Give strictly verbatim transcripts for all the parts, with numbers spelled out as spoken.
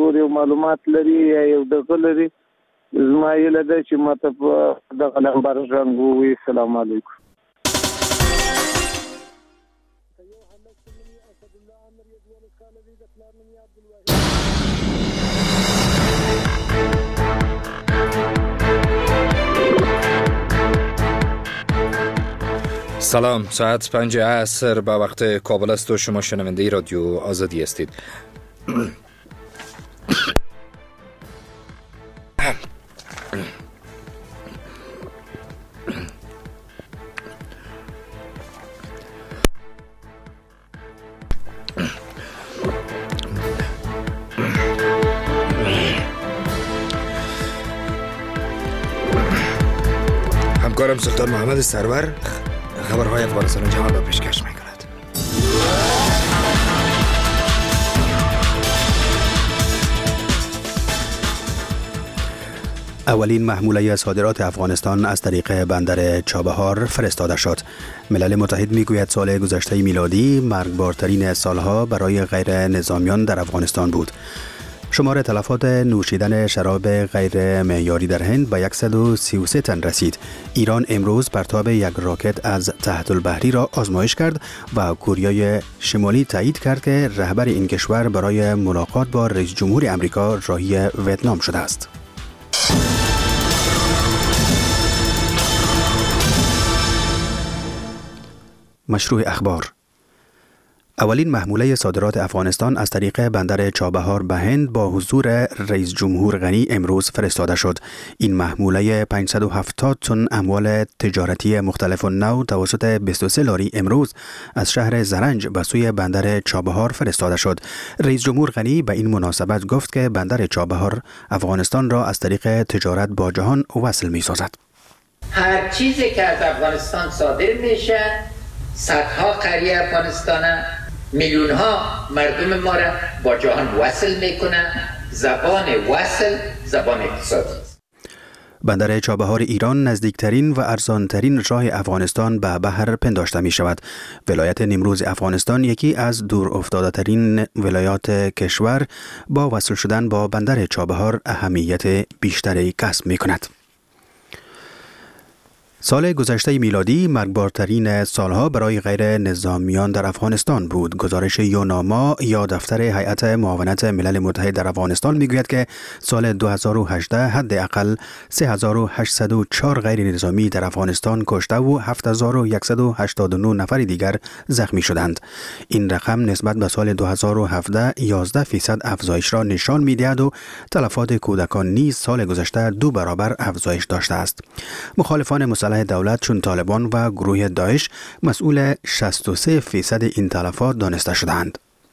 پورې معلومات لري یا یو دغه لري زما یې ده چې ماته په دغه نمبر رنګ ووایي. السلام علیکم. سلام، ساعت پنج عصر به وقت کابل است و شما شنونده رادیو آزادی هستید. همکارم سلطان محمد سرور خبرهای افغانستان جهان را پیشکش می‌کند. اولین محموله صادرات افغانستان از طریق بندر چابهار فرستاده شد. ملل متحد میگوید سال گذشته میلادی مرگبارترین سالها برای غیر نظامیان در افغانستان بود. شمار تلفات نوشیدن شراب غیر معیاری در هند به صد و سی و سه تن رسید. ایران امروز پرتاب یک راکت از تحت البحری را آزمایش کرد و کره شمالی تایید کرد که رهبر این کشور برای ملاقات با رئیس جمهور آمریکا راهی ویتنام شده است. مشروع اخبار. اولین محموله صادرات افغانستان از طریق بندر چابهار به هند با حضور رئیس جمهور غنی امروز فرستاده شد. این محموله پانصد و هفتاد تن اموال تجارتی مختلف نو توسط بیست و سه لاری امروز از شهر زرنج به سوی بندر چابهار فرستاده شد. رئیس جمهور غنی به این مناسبت گفت که بندر چابهار افغانستان را از طریق تجارت با جهان وصل می سازد. هر چیزی که از افغانستان صادر میشه صدها قریه افغانستان میلیون ها مردم ما را با جهان وصل میکنه. زبان وصل زبان اقتصادی است. بندر چابهار ایران نزدیکترین و ارزانترین راه افغانستان به بحر پنداشته می شود. ولایت نیمروز افغانستان یکی از دور افتاده ترین ولایات کشور با وصل شدن با بندر چابهار اهمیت بیشتری کسب می کند. سال گذشته میلادی مرگبارترین سالها برای غیر نظامیان در افغانستان بود. گزارش یوناما یا دفتر هیئت معاونت ملل متحد در افغانستان میگوید که سال دو هزار و هجده حداقل سه هزار و هشتصد و چهار غیر نظامی در افغانستان کشته و هفت هزار و صد و هشتاد و نه نفر دیگر زخمی شدند. این رقم نسبت به سال دو هزار و هفده یازده درصد افزایش را نشان میدهد و تلفات کودکان نیز سال گذشته دو برابر افزایش داشته است. مخالفان مسلح دولت چون طالبان و گروه داعش مسئول شصت و سه درصد این تلفات دانسته شدند.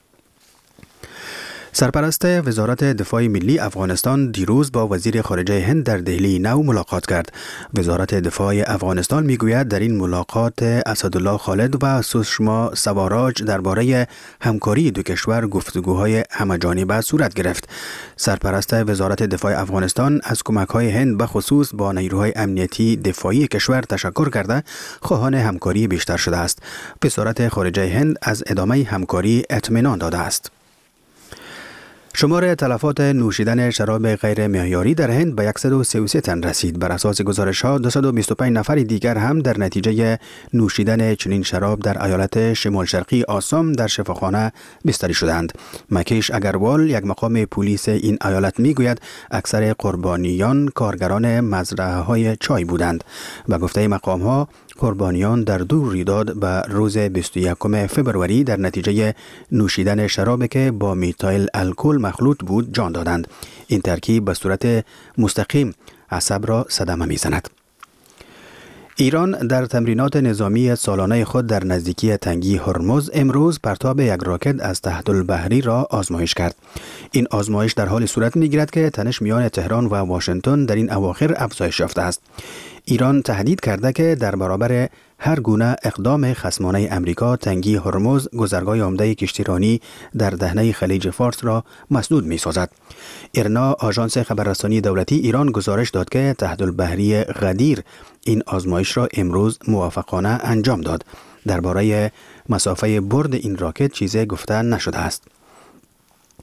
سرپرست وزارت دفاع ملی افغانستان دیروز با وزیر خارجه هند در دهلی نو ملاقات کرد. وزارت دفاع افغانستان میگوید در این ملاقات اسدالله خالد و سوشما سواراج درباره همکاری دو کشور گفتگوهای همه‌جانبه صورت گرفت. سرپرست وزارت دفاع افغانستان از کمک‌های هند به خصوص با نیروهای امنیتی دفاعی کشور تشکر کرده خواهان همکاری بیشتر شده است. وزارت خارجه هند از ادامه همکاری اطمینان داده است. شمار تلفات نوشیدن شراب غیر معیاری در هند به صد و سی و سه تن رسید. بر اساس گزارش‌ها دویست و بیست و پنج نفر دیگر هم در نتیجه نوشیدن چنین شراب در ایالت شمال شرقی آسام در شفاخانه بستری شدند. مکیش اگروال یک مقام پلیس این ایالت میگوید اکثر قربانیان کارگران مزرعه‌های چای بودند. به گفته مقام‌ها قربانیان در دو رویداد به روز بیست و یکم فوریه در نتیجه نوشیدن شرابی که با میتایل الکل مخلوط بود جان دادند. این ترکیب به صورت مستقیم عصب را صدمه میزند. ایران در تمرینات نظامی سالانه خود در نزدیکی تنگی هرمز امروز پرتاب یک راکت از تحت البحری را آزمایش کرد. این آزمایش در حال صورت میگیرد که تنش میان تهران و واشنگتن در این اواخر افزایش یافته است. ایران تهدید کرده که در برابر هر گونه اقدام خصمانه امریکا تنگی هرمز گذرگاه عمده کشتیرانی در دهنه خلیج فارس را مسدود می سازد. ایرنا آژانس خبررسانی دولتی ایران گزارش داد که تحت البحری غدیر این آزمایش را امروز موافقانه انجام داد. درباره مسافه برد این راکت چیزی گفته نشده است.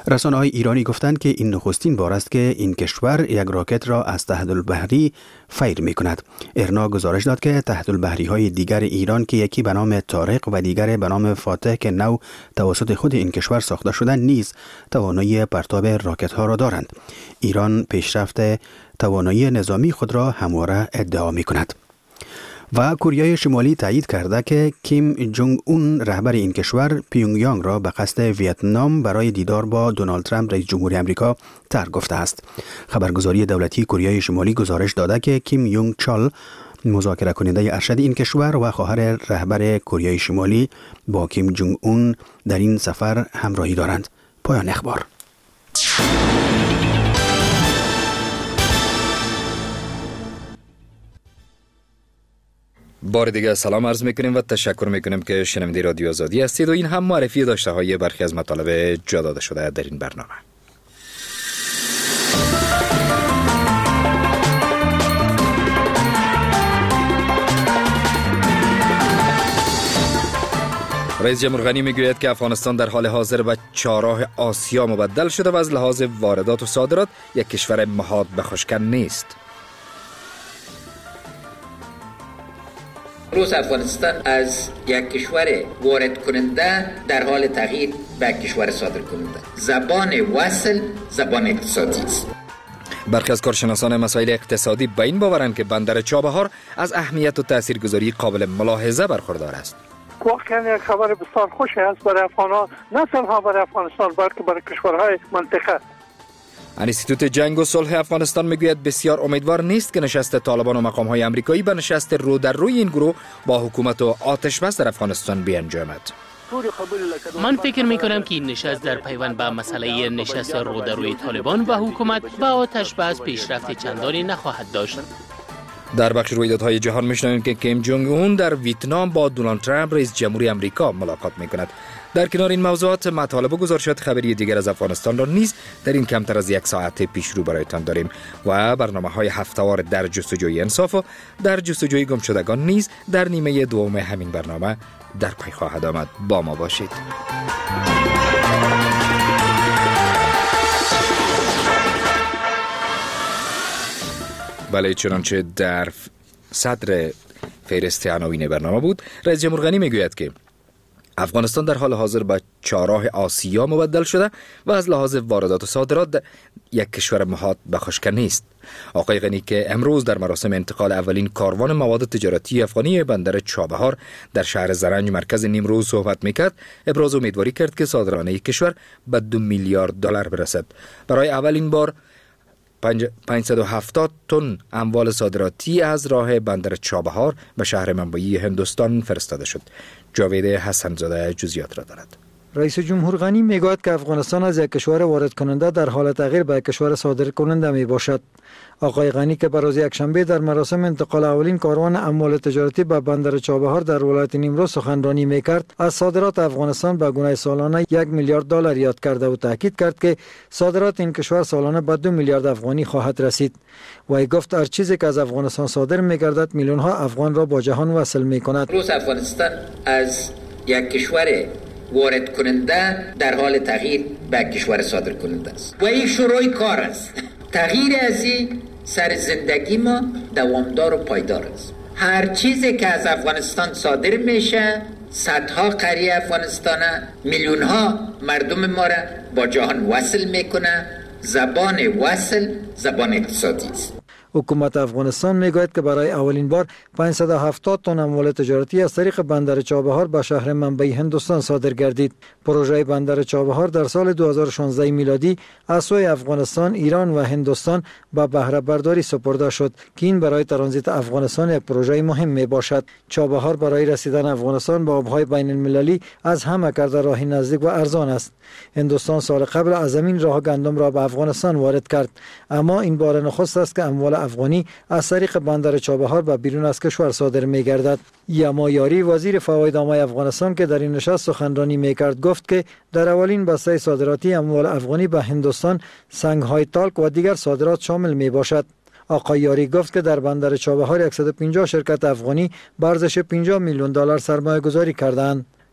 رسانه‌های ایرانی گفتند که این نخستین بار است که این کشور یک راکت را از تحت‌البحری فیر می‌کند. ایرنا گزارش داد که تحت‌البحری‌های دیگر ایران که یکی به نام طارق و دیگر به نام فاتح که نو توسط خود این کشور ساخته شدند نیز توانایی پرتاب راکت‌ها را دارند. ایران پیشرفت توانایی نظامی خود را همواره ادعا می‌کند. و کره شمالی تایید کرده که کیم جونگ اون رهبر این کشور پیونگیانگ را به قصد ویتنام برای دیدار با دونالد ترامپ رئیس جمهوری آمریکا ترک گفته است. خبرگزاری دولتی کره شمالی گزارش داده که کیم یونگ چال مذاکره کننده ارشد این کشور و خواهر رهبر کره شمالی با کیم جونگ اون در این سفر همراهی دارند. پایان اخبار. بار دیگه سلام عرض میکنیم و تشکر میکنیم که شنونده رادیو آزادی هستید و این هم معرفی داشته های برخی از مطالب جا داده شده در این برنامه. رئیس جمهور غنی میگوید که افغانستان در حال حاضر به چهارراه آسیا مبدل شده و از لحاظ واردات و صادرات یک کشور محاط به خشکن نیست. روز افغانستان از یک کشور وارد کننده در حال تغییر به کشور صادر کننده. زبان وصل زبان اقتصادی است. برخی از کارشناسان مسائل اقتصادی به این باورند که بندر چابهار از اهمیت و تاثیرگذاری قابل ملاحظه برخوردار است. واقعا یک خبر بسیار خوش است برای افغانان، نه تنها برای افغانستان بلکه برای کشورهای منطقه. انستیتوت جنگ و صلح افغانستان میگوید بسیار امیدوار نیست که نشست طالبان و مقام‌های آمریکایی به نشست رو در روی این گروه با حکومت و آتش بس در افغانستان بیانجامد. من فکر میکنم که این نشست در پیوند به مسئله نشست رو در روی طالبان و حکومت با آتش بس پیشرفت چندانی نخواهد داشت. در بخش رویدادهای جهان میشنویم که کیم جونگ اون در ویتنام با دونالد ترامپ رئیس جمهوری آمریکا ملاقات میکند. در کنار این موضوعات مطالب و گزارشات خبری دیگر از افغانستان را نیز در این کمتر از یک ساعت پیش رو برایتان داریم و برنامه‌های هفته‌وار در جستجوی انصاف و در جستجوی گمشدگان نیز در نیمه دوم همین برنامه در پی خواهد آمد. با ما باشید. بله، چنانچه در صدر فهرست عناوین برنامه بود، رئیس جمهور غنی میگوید که افغانستان در حال حاضر به چهارراه آسیا مبدل شده و از لحاظ واردات و صادرات یک کشور محاط به خشکن نیست. آقای غنی که امروز در مراسم انتقال اولین کاروان مواد تجارتی افغانی بندر چابهار در شهر زرنج مرکز نیمروز صحبت میکرد، ابراز امیدواری کرد که صادرانه کشور به دو میلیارد دلار برسد. برای اولین بار پانصد و هفتاد تن اموال صادراتی از راه بندر چابهار به شهر منبعی هندوستان فرستاده شد. جاوید حسن‌زاده جزئیات را دارد. رئیس جمهور غنی میگوید که افغانستان از یک کشور وارد کننده در حال تغییر به کشور صادر کننده می باشد. آقای غنی که بروز یکشنبه در مراسم انتقال اولین کاروان اموال تجارتی به بندر چابهار در ولایت نیمروز سخنرانی میکرد، از صادرات افغانستان به گونه سالانه یک میلیارد دلار یاد کرده و تاکید کرد که صادرات این کشور سالانه به دو میلیارد افغانی خواهد رسید. و گفت هر چیزی که از افغانستان صادر میگردد میلیون ها افغان را با جهان وصل میکند. روز افغانستان از یک کشور وارد کننده در حال تغییر به کشور صادر کننده است و این شروع کار است. تغییر از این سر زندگی ما دوامدار و پایدار است. هر چیزی که از افغانستان صادر میشه صدها قریه افغانستان میلیون ها مردم ما را با جهان وصل میکنه. زبان وصل زبان اقتصادی است. حکومت افغانستان میگوید که برای اولین بار پانصد و هفتاد تن اموال تجارتی از طریق بندر چابهار به شهر منبعی هندوستان صادر گردید. پروژه بندر چابهار در سال دو هزار و شانزده میلادی از سوی افغانستان، ایران و هندوستان به بهره برداری سپرده شد که این برای ترانزیت افغانستان یک پروژه مهم می باشد. چابهار برای رسیدن افغانستان به آبهای بین المللی از همه کرده راهی نزدیک و ارزان است. هندوستان سال قبل از زمین راه گندم را به افغانستان وارد کرد، اما این بار نخست است که اموال افغانی از طریق بندر چابهار به بیرون از کشور صادر می گردد. یما یاری وزیر فواید عامه افغانستان که در این نشست سخنرانی می کرد گفت که در اولین بسته صادراتی اموال افغانی به هندوستان سنگ های تالک و دیگر صادرات شامل می باشد. آقای یاری گفت که در بندر چابهار صد و پنجاه شرکت افغانی به ارزش پنجاه میلیون دلار سرمایه گذاری کردند.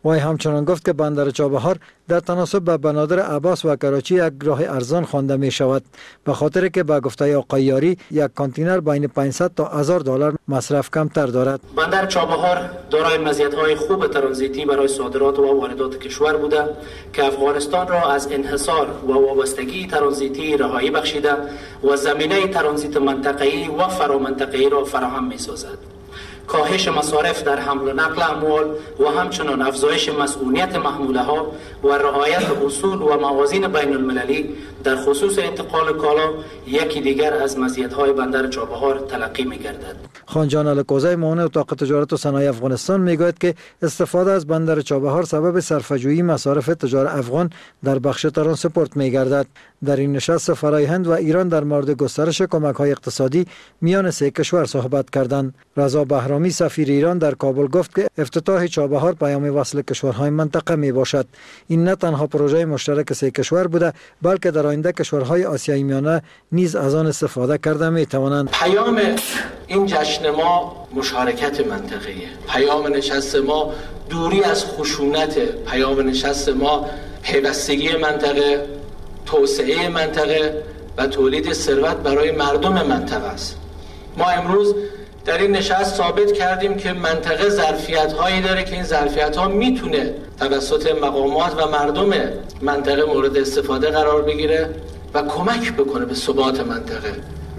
وی همچنان گفت که بندر چابهار در تناسب به بنادر عباس و کراچی یک راه ارزان خوانده می شود، به خاطر که به گفته آقای یاری یک کانتینر بین پانصد تا هزار دلار مصرف کمتر دارد. بندر چابهار دارای مزیت‌های خوب ترانزیتی برای صادرات و واردات کشور بوده که افغانستان را از انحصار و وابستگی ترانزیتی رهایی بخشیده و زمینه ترانزیت منطقه‌ای و فرامنطقه‌ای را فراهم می‌سازد. کاهش مصارف در حمل و نقل اموال و همچنان افزایش مسئولیت محموله‌ها و رعایت اصول و موازین بین المللی در خصوص انتقال کالا یکی دیگر از مزیت‌های بندر چابهار تلقی می‌گردد. خانجان الکوزی معاون اتاق تجارت و صنایع افغانستان میگوید که استفاده از بندر چابهار سبب صرفه‌جویی مصارف تجار افغان در بخش ترانسپورت می‌گردد. در این نشست سفرای هند و ایران در مورد گسترش کمک‌های اقتصادی میان سه کشور صحبت کردند. رضا بهرامی سفیر ایران در کابل گفت که افتتاح چابهار پیام وصل کشورهای منطقه می باشد. این نه تنها پروژه مشترک سه کشور بوده، بلکه در آینده کشورهای آسیای میانه نیز از آن استفاده کرده می توانند. پیام این جشن ما مشارکت منطقه‌ای، پیام نشست ما دوری از خشونت، پیام نشست ما پیوستگی منطقه، توسعه منطقه و تولید ثروت برای مردم منطقه است. ما امروز در این نشست ثابت کردیم که منطقه ظرفیت‌هایی داره که این ظرفیت‌ها میتونه توسط مقامات و مردم منطقه مورد استفاده قرار بگیره و کمک بکنه به ثبات منطقه.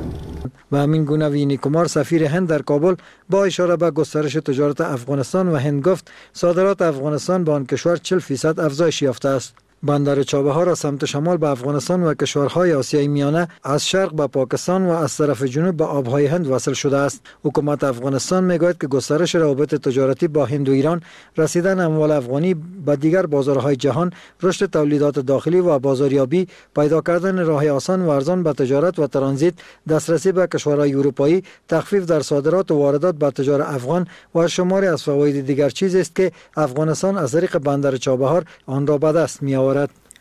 و همین گونه وینی کمار سفیر هند در کابل با اشاره به گسترش تجارت افغانستان و هند گفت صادرات افغانستان به آن کشور چهل درصد افزایش یافته است. بندر چابهار از سمت شمال به افغانستان و کشورهای آسیای میانه، از شرق به پاکستان و از طرف جنوب به آبهای هند وصل شده است. حکومت افغانستان میگوید که گسترش روابط تجارتی با هند و ایران، رسیدن اموال افغانی به دیگر بازارهای جهان، رشد تولیدات داخلی و بازاریابی، پیدا کردن راه آسان و ارزان به تجارت و ترانزیت، دسترسی به کشورهای اروپایی، تخفیف در صادرات و واردات به تجار افغان و شماری از فواید دیگر چیزی است که افغانستان از طریق بندر چابهار آن را به دست می‌آورد.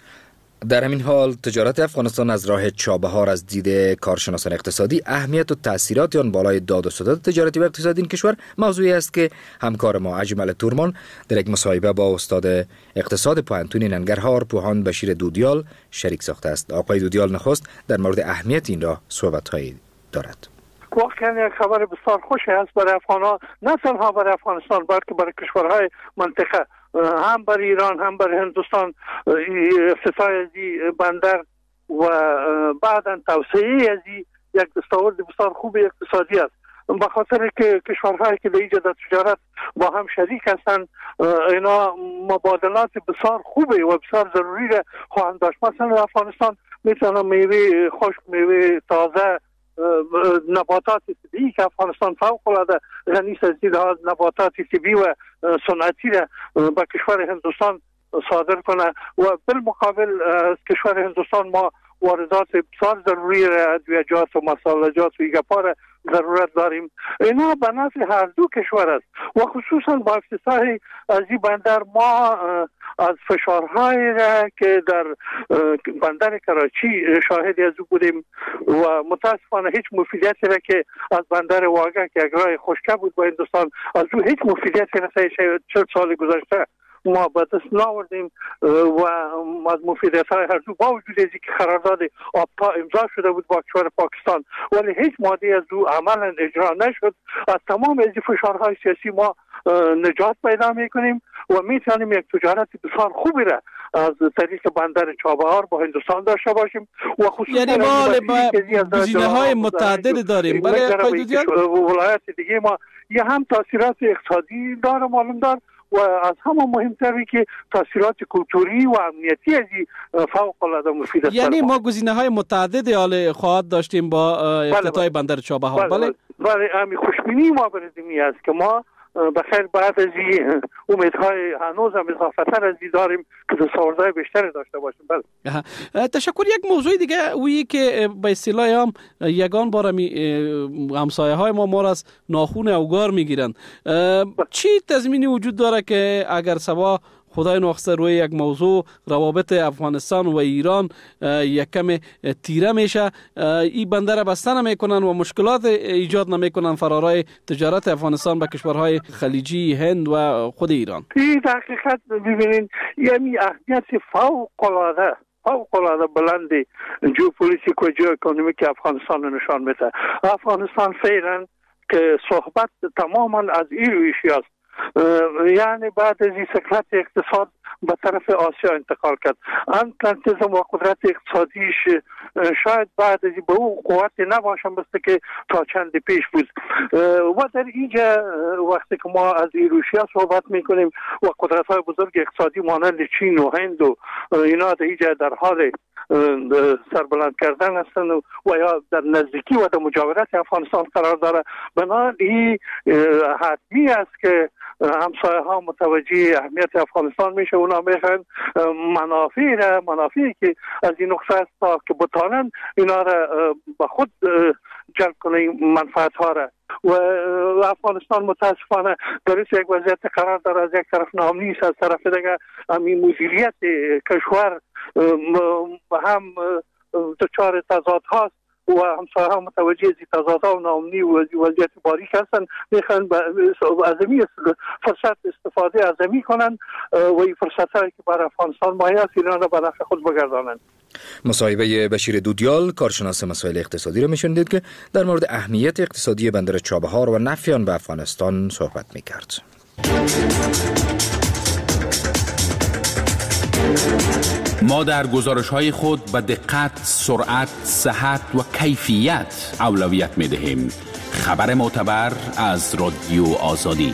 در همین حال تجارت افغانستان از راه چابهار از دید کارشناسان اقتصادی اهمیت و تأثیرات آن بالای داد و ستد تجارتی و اقتصادی این کشور موضوعی است که همکار ما اجمل تورمان در یک مصاحبه با استاد اقتصاد پوهنتون ننگرهار پوهان بشیر دودیال شریک ساخته است. آقای دودیال نخست در مورد اهمیت این راه صحبت‌هایی دارد. واقعا یک خبر بسیار خوش است برای افغان‌ها، نه تنها برای افغانستان بلکه برای کشورهای منطقه، هم برای ایران هم برای هندوستان. افتتاح از بندر و بعدا توسعه از یک دستاورد بسیار خوب اقتصادی است، به خاطر که کشورهایی که در اینجا در تجارت با هم شریک هستند، اینا مبادلات بسیار خوبه و بسیار ضروری را خواهند داشت. مثلا افغانستان میتونه میوه خشک، میوه تازه، نباتات طبیعی که افغانستان فوق العاده غنی است، از نباتات طبیعی و صنعتی را به کشور هندوستان صادر کنه و بالمقابل کشور هندوستان ما واردات بسیار ضروری را، ادویه‌جات و مصالحات و ایگپا را ضرورت داریم. اینا به نفع هر دو کشور است و خصوصا با افتتاح از این بندر ما از فشارهایی را که در بندر کراچی شاهدی از او بودیم و متاسفانه هیچ مفیدیتی را که از بندر واگه که یک راه خشکه بود با هندوستان، از او هیچ مفیدیتی را چهل سال گذشته ما به دست ناوردیم و از مفیدیت‌های هر دو با وجود اینکه قرارداد آبپا امضا شده بود با کشور پاکستان، ولی هیچ ماده از او عملا اجرا نشد. از تمام از فشارهای سیاسی ما نجات پیدا میکنیم و میتونیم یک تجارت بسیار خوبی را از طریق بندر چابهار با هندوستان داشته باشیم و خصوصا یعنی ما گزینه‌های متعدد داریم. برای ولایت دیگه ما یه هم تاثیرات اقتصادی داره معلوم دار و از همه مهمتری که تاثیرات کلتوری و امنیتی از فوق العاده مفید است. یعنی ما گزینه‌های متعددی حال خواهد داشتیم با افتتاح بندر چابهار. بله بله همین خوشبینی ما برزمی است که ما بخیر بعد از این امیدهای هنوز هم اضافتر از این داریم که دستاوردهای بیشتری داشته باشیم. بله تشکر. یک موضوع دیگه اویی که به اصطلاح هم یگان بار همسایه های ما ما از ناخون اوگار میگیرن، چی تضمینی وجود داره که اگر سبا خدای ناخواسته روی یک موضوع روابط افغانستان و ایران یک کم تیره میشه، این بندر بسته نمیکنن و مشکلات ایجاد نمیکنن فرارای تجارت افغانستان به کشورهای خلیجی، هند و خود ایران. این در حقیقت ببینید یعنی اهمیت فوق العاده فوق العاده بلندی ژئوپلیتیک و ژئواکونومیک افغانستان نشان میده. افغانستان فعلا که صحبت تماما از این رویشی است، یعنی بعد از این سکلت اقتصاد به طرف آسیا انتقال کرد. اتلانتیسم و قدرت اقتصادیش شاید بعد از به او قوت نباشه مثل که تا چند پیش بود. و در اینجا وقتی که ما از ایروشیا صحبت میکنیم و قدرت های بزرگ اقتصادی مانند چین و هند و اینا در اینجا در حال سربلند کردن هستند و یا در نزدیکی و در مجاورت افغانستان قرار داره، بنابراین حتمی است که همسایه ها متوجه اهمیت افغانستان میشه. اونا میخوان منافع را منافعی که از این نقطه است تا که بتانن اینا را به خود جلب کنه منفعت ها را. و افغانستان متاسفانه در یک وضعیت قرار داره، از یک طرف نامنی است، از طرف دیگه همین مدیریت کشور هم دچار تضاد هاست و همسایه ها متوجه از تضاد ها و ناامنی و وضعیت باریک هستند. میخوان عظمی فرصت استفاده عظمی کنند و این فرصت هایی که برای افغانستان مایه است اینا را به نفع خود بگردانند. مصاحبه بشیر دودیال کارشناس مسائل اقتصادی را میشنیدید که در مورد اهمیت اقتصادی بندر چابهار و نفع آن به افغانستان صحبت میکرد. ما در گزارش‌های خود به دقت، سرعت، صحت و کیفیت اولویت می‌دهیم. خبر معتبر از رادیو آزادی.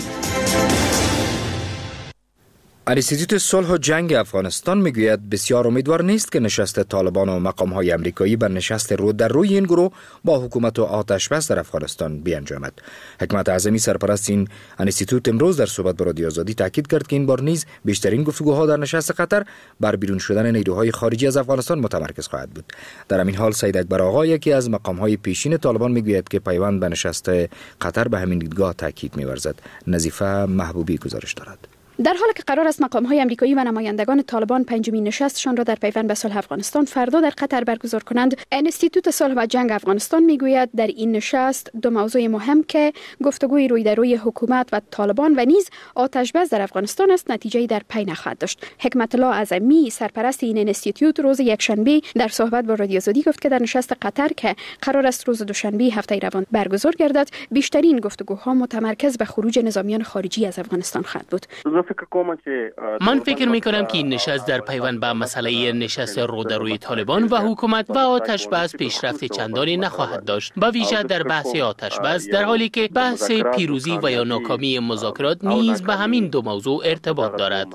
انستیتوت صلح و جنگ افغانستان میگوید بسیار امیدوار نیست که نشست طالبان و مقام‌های آمریکایی بر نشست رو در روی این گروه با حکومت و آتش بس در افغانستان بیانجامد. حکمت اعظمی سرپرست این انستیتوت امروز در صحبت با رادیو آزادی تاکید کرد که این بار نیز بیشترین گفتگوها در نشست قطر بر بیرون شدن نیروهای خارجی از افغانستان متمرکز خواهد بود. در همین حال سید اکبر آقا یکی از مقام‌های پیشین طالبان میگوید که پیوند به نشست قطر به همین دیدگاه تاکید می‌ورزد. نظیفه محبوبی گزارش دارد. در حالی که قرار است مقام‌های آمریکایی و نمایندگان طالبان پنجمین نشستشان را در پیوند به صلح افغانستان فردا در قطر برگزار کنند، انستیتوت صلح و جنگ افغانستان میگوید در این نشست دو موضوع مهم که گفتگوی روی در روی حکومت و طالبان و نیز آتش بس در افغانستان است نتیجه‌ای در پی نخواهد داشت. حکمت الله اعظمی سرپرست این انستیتوت روز یکشنبه در صحبت با رادیو آزادی گفت که در نشست قطر که قرار است روز دوشنبه هفته روان برگزار گردد، بیشترین گفتگوها متمرکز به خروج نظامیان خارجی از افغانستان خواهد بود. من فکر می کنم که این نشست در پیوند به مسئله نشست رو در روی طالبان و حکومت و آتش بس پیشرفت چندانی نخواهد داشت، با ویژه در بحث آتش بس، در حالی که بحث پیروزی و یا ناکامی مذاکرات نیز به همین دو موضوع ارتباط دارد.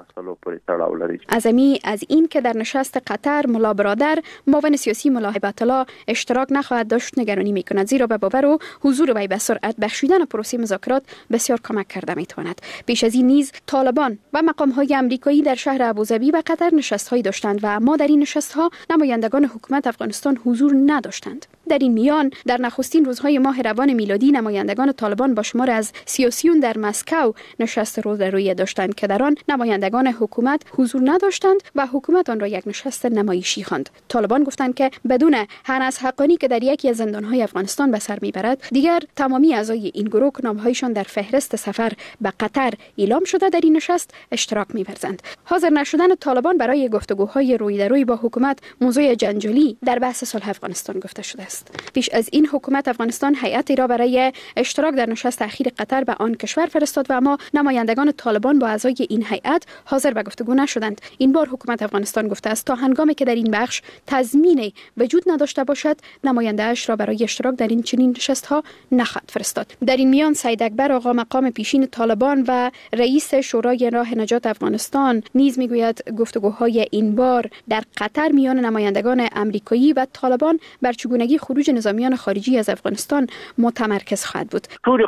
اعظمی از این که در نشست قطر ملا برادر معاون سیاسی ملا هیبت الله اشتراک نخواهد داشت نگرانی می کند، زیرا به باور او حضور وی به سرعت بخشیدن پروسه مذاکرات بسیار کمک کرده می تواند. پیش از این نیز طالبان و مقام‌های آمریکایی در شهر ابوظبی و قطر نشست‌هایی داشتند و اما در این نشست‌ها نمایندگان حکومت افغانستان حضور نداشتند. در این میان در نخستین روزهای ماه روان میلادی نمایندگان طالبان با شمار از سیاسیون در مسکو نشست روزرویی داشتند که در آن نمایندگان حکومت حضور نداشتند و حکومت آن را یک نشست نمایشی خواند. طالبان گفتند که بدون هناز حقانی که در یکی از زندان‌های افغانستان به سر میبرد، دیگر تمامی اعضای این گروه نامه‌هایشان در فهرست سفر به قطر اعلام شده در این نشست اشتراک می‌ورزند. حاضر نشدن طالبان برای گفتگوهای روی در روی با حکومت موضوع جنجالی در بحث صلح افغانستان گفته شده است. پیش از این حکومت افغانستان هیئتی را برای اشتراک در نشست اخیر قطر به آن کشور فرستاد و اما نمایندگان طالبان با اعضای این هیئت حاضر به گفتگو نشدند. این بار حکومت افغانستان گفته است تا هنگامی که در این بخش تضمین وجود نداشته باشد نماینده اش را برای اشتراک در این چنین نشست‌ها نخواهد فرستاد. در این میان سید اکبر آقا مقام پیشین طالبان و رئیس شورای راه نجات افغانستان نیز میگوید گفتگوهای این بار در قطر میان نمایندگان آمریکایی و طالبان بر چگونگی خروج نظامیان خارجی از افغانستان متمرکز خواهد بود.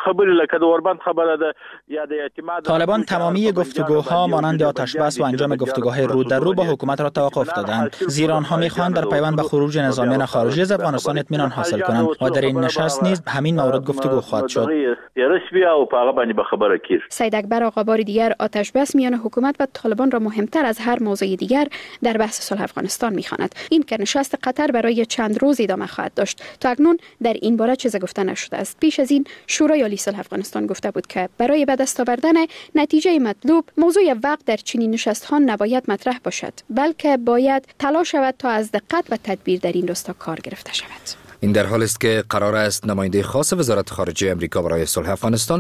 طالبان تمامی گفتگوها مانند آتش بس و انجام گفتگوهای رو در رو با حکومت را توقف دادند، زیرا آنها میخواهند در پیوند به خروج نظامیان خارجی از افغانستان اطمینان حاصل کنند و در این نشست نیز همین مورد گفتگو خواهد شد. سید اکبر آقا بار دیگر آتش بس میان حکومت و طالبان را مهمتر از هر موضوع دیگر در بحث صلح افغانستان می‌خواند. این که نشست قطر برای چند روز ادامه خواهد داشت. تا اکنون در این باره چیزی گفته نشده است. پیش از این شورای عالی صلح افغانستان گفته بود که برای به دست آوردن نتیجه مطلوب موضوع وقت در چنین نشست‌ها نباید مطرح باشد، بلکه باید تلاش شود تا از دقت و تدبیر در این راستا کار گرفته شود. این در حالی است که قرار است نماینده خاص وزارت خارجه امریکا برای صلح افغانستان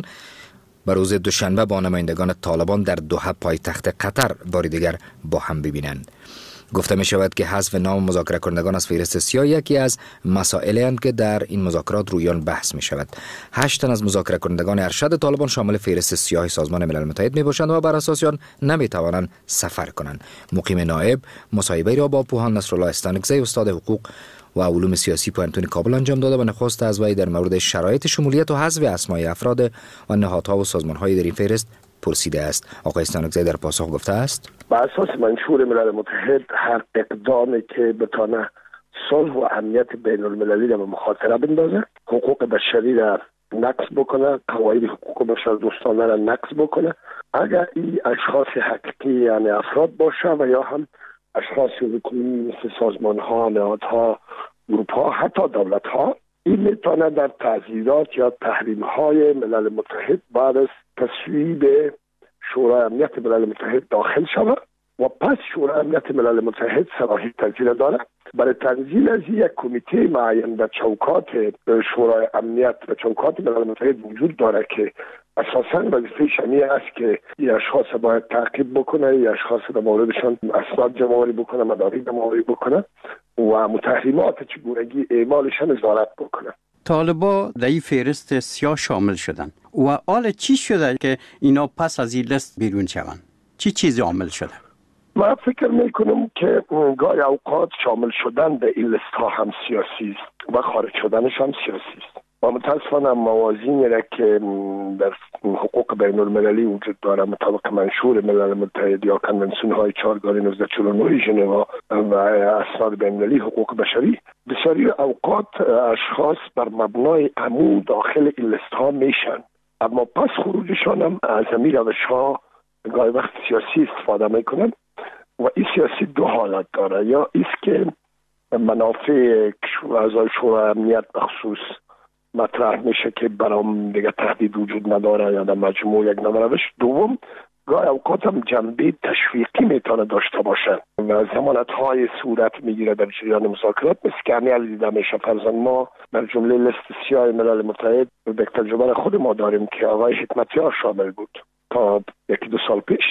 به روز دوشنبه با نمایندگان طالبان در دوحه پایتخت قطر بار دیگر با هم ببینند. گفته می شود که حذف نام مذاکره کنندگان از فهرست سیاه یکی از مسائلی اند که در این مذاکرات رویان بحث می شود. هشت تن از مذاکره کنندگان ارشد طالبان شامل فهرست سیاه سازمان ملل متحد می باشند و بر اساس آن نمی توانند سفر کنند. مقیم نائب مصاحبه را با پوهان نصرالله استانکزی استاد حقوق و علوم سیاسی پوهنتون کابل انجام داده و نخست از وی در مورد شرایط شمولیت و حذف اسمای افراد و نهادها و سازمان‌های در این فهرست پرسیده است. آقای استانکزی در پاسخ گفته است: بر اساس منشور ملل متحد هر اقدامی که بتانه صلح و امنیت بین المللی را به مخاطره بندازه، حقوق بشری را نقض بکنه، قواعد حقوق بشر دوستانه را نقض بکنه، اگر این اشخاص حقیقی یعنی افراد باشه و یا هم اشخاص حکومی مثل سازمان ها، نهادها، گروپ ها، حتی دولت ها، این میتونه در تعزیرات یا تحریم های ملل متحد بعد از تصویب شورای امنیت ملل متحد داخل شود و پس شورای امنیت ملل متحد صلاحیت تنزیل داره. برای تنزیل از یک کمیته معین در چوکات شورای امنیت و چوکات ملل متحد وجود داره که اساساً وظیفه شمی است که این اشخاص باید تعقیب بکنه، این اشخاص در موردشان اسناد جمع‌آوری بکنه، مدارک جمع‌آوری بکنه و متحرمات چگونگی اعمالشان نظارت بکنه. طالبا در این فهرست سیاه شامل شدن و حالا چی شده که اینا پس از این لیست بیرون شوند؟ چی چیزی عامل شده؟ من فکر میکنم که گاهی اوقات شامل شدن به این لیست ها هم سیاسی است و خارج شدنش هم سیاسی است. و متاسفانه موازینی را که در حقوق بین المللی وجود داره مطابق منشور ملل متحد یا کنونسیون های چهارگانه نوزده چهل و نه ژنوا و اسناد بین المللی حقوق بشری، بسیاری اوقات اشخاص بر مبنای عمو داخل این لیست ها میشن، اما پس خروجشان هم از همین روش ها گاهی وقت سیاسی استفاده میکنن و این سیاسی دو حالت داره. یا ایست که منافع اعضای شورای امنیت بخصوص مطرح میشه که برام دیگه تهدید وجود نداره یا در مجموع یک نمروش. دوم گاهی اوقات هم جنبه تشویقی میتونه داشته باشه و ضمانت های صورت میگیره در جریان مذاکرات، مثل که همین دیده میشه. فرضاً ما در جمله لیست سیاه ملل متحد به تجربه خود ما داریم که آقای حکمتیار شامل بود تا یکی دو سال پیش،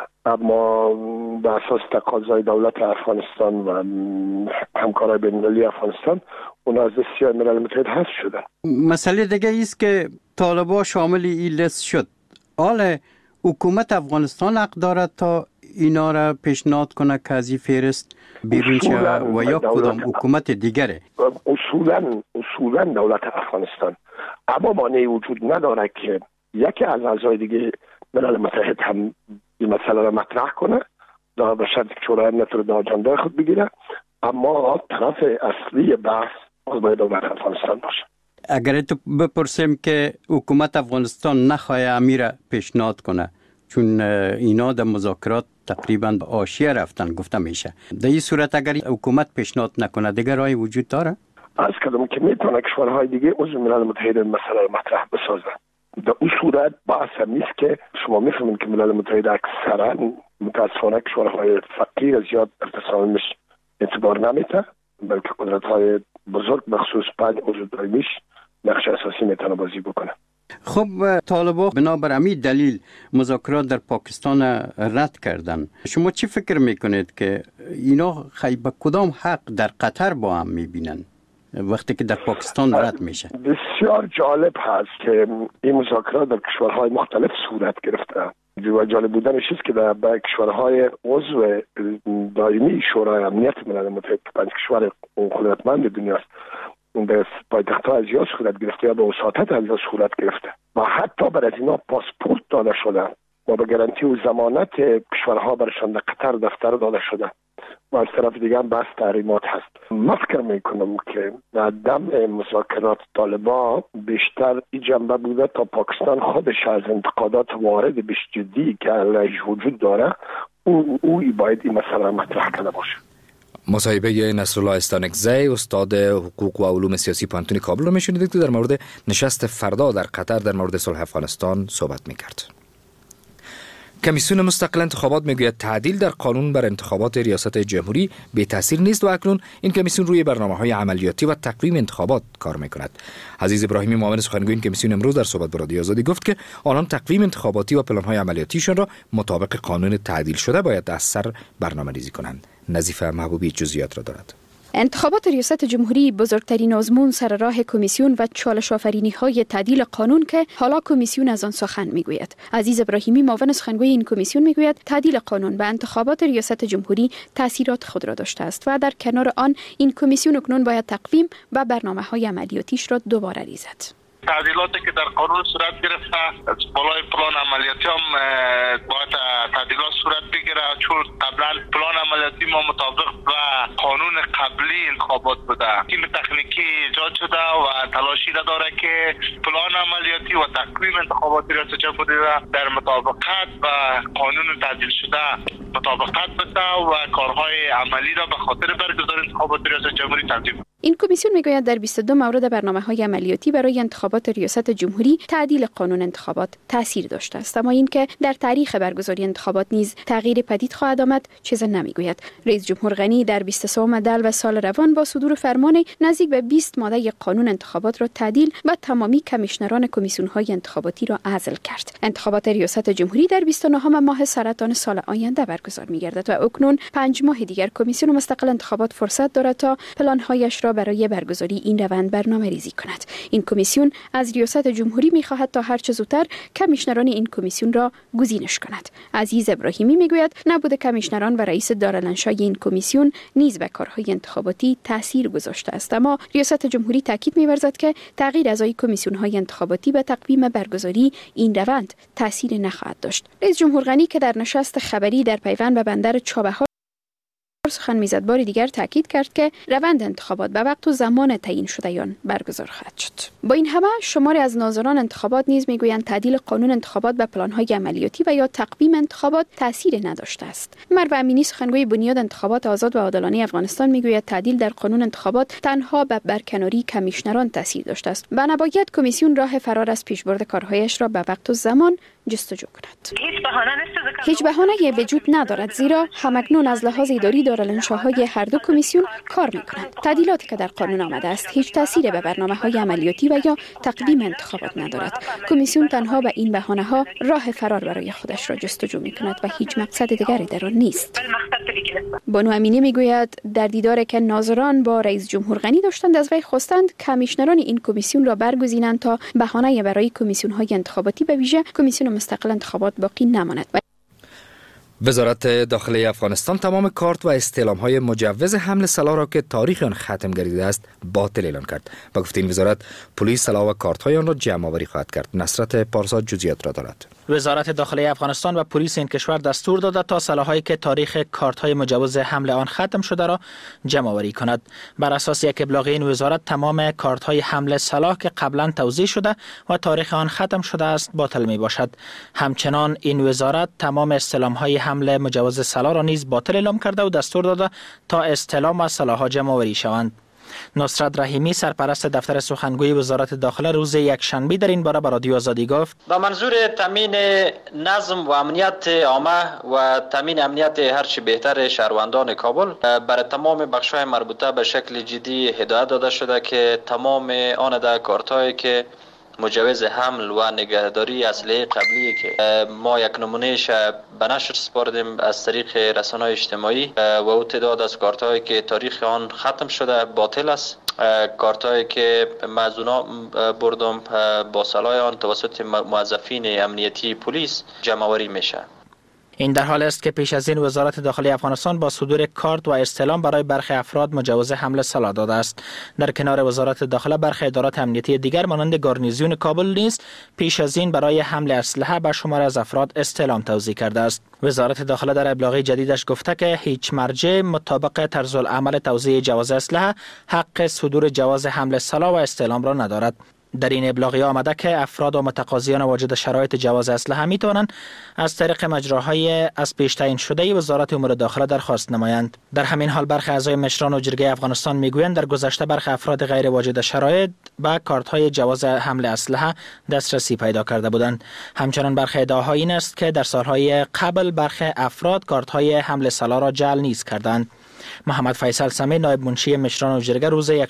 اما به اساس تقاضای دولت افغانستان و همکارای بین‌المللی افغانستان اونا از سیاه ملل متحد حذف شدن. مسئله دیگه ایست که طالبا شامل این لیست شد. حالا حکومت افغانستان حق دارد تا اینا را پیشنهاد کنه که از این فهرست بیرون شه و یا کدام حکومت دیگره؟ اصولا اصولا دولت افغانستان، اما مانعی وجود نداره که یکی از اعضای دیگه ملل متحد هم این مسئله را مطرح کنه در به شرطی که شورای امنیت رو در آجنده خود بگیره، اما طرف اصلی بحث باید دولت افغانستان باشه. اگر تو بپرسیم که حکومت افغانستان نخواه امیر پیشنهاد کنه، چون اینا در مذاکرات تقریبا به حاشیه رفتن گفته میشه، در این صورت اگر حکومت پیشنهاد نکنه دیگر راهی وجود داره؟ از کدام که میتونه کشورهای دیگه عضو ملل متحد مسئله رو مطرح بسازه. در اون صورت بحث هم نیست که شما میفهمید که ملل متحد اکثرا متاسفانه کشورهای فقیر زیاد اقتصادیش اعتبار نمیده، بلکه قدرت‌های بزرگ بخصوص پنج عضو دائمیش نقش اساسی میتونه بازی بکنه. خب طالبان بنابر همین دلیل مذاکرات در پاکستان رد کردن. شما چی فکر میکنید که اینا به کدام حق در قطر با هم میبینن وقتی که در پاکستان رد میشه؟ بسیار جالب هست که این مذاکرات در کشورهای مختلف صورت گرفته و جالب بودنش است که در کشورهای عضو دائمی شورای امنیت ملل متحد، پنج کشور قدرتمند دنیاست، در پایتخت‌ها از یا صورت گرفته یا به وساطت از یا صورت گرفته و حتی بر از اینا پاسپورت داده شده و به گارانتی و ضمانت کشورها برشان در قطر دفتر داده شده. و از طرف دیگه هم بحث تحریمات هست. من فکر میکنم که دم مذاکرات طالبان بیشتر این جنبه بوده تا پاکستان خودش از انتقادات وارد بیش جدی که علیه وجود داره او اوی باید این مسئله مطرح کنه باشه. مصاحبه نصرالله استانکزی استاد حقوق و علوم سیاسی پانتون کابل رو میشنیدید که در مورد نشست فردا در قطر در مورد صلح افغانستان صحبت میکرد. کمیسیون مستقل انتخابات میگوید تعدیل در قانون بر انتخابات ریاست جمهوری بی تاثیر نیست و اکنون این کمیسیون روی برنامه‌های عملیاتی و تقویم انتخابات کار میکند. عزیز ابراهیمی معاون سخنگوی این کمیسیون امروز در صحبت با رادیو آزادی گفت که آنان تقویم انتخاباتی و پلن‌های عملیاتیشان را مطابق قانون تعدیل شده باید از سر برنامه‌ریزی کنند. نظیفه محبوبی جزئیات را دارد. انتخابات ریاست جمهوری بزرگترین آزمون سر راه کمیسیون و چالش آفرینی های تعدیل قانون که حالا کمیسیون از آن سخن میگوید. عزیز ابراهیمی معاون سخنگوی این کمیسیون میگوید تعدیل قانون به انتخابات ریاست جمهوری تاثیرات خود را داشته است و در کنار آن این کمیسیون اکنون باید تقویم و برنامه‌های عملیاتیش را دوباره ریزد. تعدیلاتی که در قانون صورت گرفته بالای پلان عملیاتی هم باید تعدیلات صورت بگیره، چون قبلا پلان عملیاتی ما مطابق و قانون قبلی انتخابات بوده. تیم تکنیکی ایجاد شده و تلاشی را داره که پلان عملیاتی و تقویم انتخابات ریاست جمهوری را در مطابقت و قانون تعدیل شده مطابقت بده و کارهای عملی را به خاطر برگزاری انتخابات ریاست جمهوری تنظیم. این کمیسیون میگوید در بیست و دو مورد برنامه‌های عملیاتی برای انتخابات ریاست جمهوری تعدیل قانون انتخابات تاثیر داشته است، اما اینکه در تاریخ برگزاری انتخابات نیز تغییر پدید خواهد آمد چیز نمیگوید. رئیس جمهور غنی در بیست و سوم دلو سال روان با صدور فرمان نزدیک به بیست ماده قانون انتخابات را تعدیل و تمامی کمیشنران کمیسیون‌های انتخاباتی را عزل کرد. انتخابات ریاست جمهوری در بیست و نه ماه سرطان سال آینده برگزار می‌گردد و اکنون پنج ماه دیگر کمیسیون مستقل انتخابات فرصت دارد تا پلان‌هایش را برای برگزاری این روند برنامه ریزی کند. این کمیسیون از ریاست جمهوری می‌خواهد تا هر چه زودتر کمیشنران این کمیسیون را گزینش کند. عزیز ابراهیمی میگوید نبود کمیشنران و رئیس دارالانشای این کمیسیون نیز به کارهای انتخاباتی تاثیر گذاشته است، اما ریاست جمهوری تاکید می‌ورزد که تغییر اعضای کمیسیون‌های انتخاباتی به تقویم برگزاری این روند تاثیر نخواهد داشت. رئیس جمهور غنی که در نشست خبری در پیوند به بندر چابهار سخن میزد بار دیگر تاکید کرد که روند انتخابات به وقت و زمان تعیین شدهیان برگزار خواهد شد. با این همه شماری از ناظران انتخابات نیز میگویند تعدیل قانون انتخابات به پلان‌های عملیاتی و یا تقویم انتخابات تاثیر نداشته است. مروه امینی سخنگوی بنیاد انتخابات آزاد و عادلانه افغانستان میگوید تعدیل در قانون انتخابات تنها به برکناری کمیشنران تاثیر داشته است و نباید کمیسیون راه فرار از پیشبرد کارهایش را به وقت و زمان جستجو کند. هیچ بهانه‌ای وجود ندارد، زیرا همکنون از لحاظ اداری دارالانشاهای هر دو کمیسیون کار می‌کنند. تعدیلاتی که در قانون آمده است هیچ تأثیری به برنامه‌های عملیاتی و یا تقدیم انتخابات ندارد. کمیسیون تنها به این بهانه‌ها راه فرار برای خودش را جستجو می‌کند و هیچ مقصد دیگری در آن نیست. بانو امینی میگوید در دیداری که ناظران با رئیس جمهور غنی داشتند از وی خواستند کمیشنران این کمیسیون را برگزینند تا بهانه برای کمیسیون‌های انتخاباتی به ویژه کمیسیون مستقل انتخابات باقی نماند. وزارت داخلی افغانستان تمام کارت و استعلام‌های مجوز حمل سلاح را که تاریخ آن ختم گردیده است باطل اعلان کرد. با گفته این وزارت پلیس سلاح و کارت‌های آن را جمع آوری خواهد کرد. نصرت پارسا جزئیات را دارد. وزارت داخلی افغانستان و پلیس این کشور دستور داده تا سلاح‌هایی که تاریخ کارت‌های مجوز حمل آن ختم شده را جمع آوری کند. بر اساس یک ابلاغیه این وزارت تمام کارت‌های حمل سلاح که قبلا توزیع شده و تاریخ آن ختم شده است باطل میباشد. همچنان این وزارت تمام استعلام‌های حمل مجوز سلاح را نیز باطل اعلام کرده و دستور داده تا استعلام و سلاح‌ها جمع آوری شوند. نصرت رحیمی سرپرست دفتر سخنگوی وزارت داخله روز یک شنبه در این باره به رادیو آزادی گفت با منظور تامین نظم و امنیت عامه و تامین امنیت هر چه بهتر شهروندان کابل برای تمام بخش‌های مربوطه به شکل جدی هدایت داده شده که تمام آن ده کارت‌هایی که مجوز حمل و نگهداری اسلحه قبلی که ما یک نمونهش به نشر سپردیم از طریق رسانه‌های اجتماعی و او تعداد از کارت‌هایی که تاریخ آن ختم شده باطل است. کارت‌هایی که مزونا بردم با سلاح آن توسط موظفین امنیتی پلیس جمع آوری میشه. این در حال است که پیش از این وزارت داخلی افغانستان با صدور کارت و استعلام برای برخی افراد مجوز حمل سلاح داده است. در کنار وزارت داخله برخی ادارات امنیتی دیگر مانند گارنیزیون کابل نیز پیش از این برای حمل اسلحه به شمار از افراد استعلام توزیع کرده است. وزارت داخله در ابلاغی جدیدش گفته که هیچ مرجع مطابق طرز العمل توزیع جواز اسلحه حق صدور جواز حمل سلاح و استعلام را ندارد. در این ابلاغیه آمده که افراد و متقاضیان واجد شرایط جواز اسلحه می توانند از طریق مجراهای از پیش تعیین شده وزارت امور داخله درخواست نمایند. در همین حال برخی اعضای مشران و جرگه افغانستان میگویند در گذشته برخی افراد غیر واجد شرایط به کارت های جواز حمل اسلحه دسترسی پیدا کرده بودند. همچنان برخی ادعاها این است که در سالهای قبل برخی افراد کارت های حمل سلاح را جعل نیز کردند. محمد فیصل سمی نایب منشی مشران و جرگه روز